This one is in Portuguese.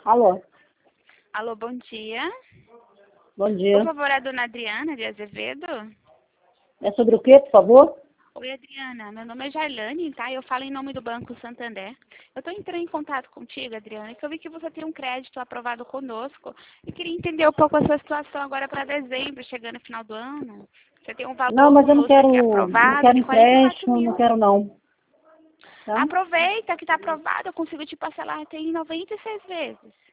Alô, Alô, bom dia. bom Por dia. favor, a dona Adriana de Azevedo? É sobre o quê, por favor? Oi, Adriana. Meu nome é Jailane, tá? Eu falo em nome do Banco Santander. Eu estou entrando em contato contigo, Adriana, que eu vi que você tem um crédito aprovado conosco e queria entender um pouco a sua situação agora para dezembro, chegando no final do ano. Você tem um Não, valor mas eu conosco aqui aprovado de 44 empréstimo, não mil. quero não. Tá? Aproveita que está aprovado, eu consigo te parcelar até em 96 vezes.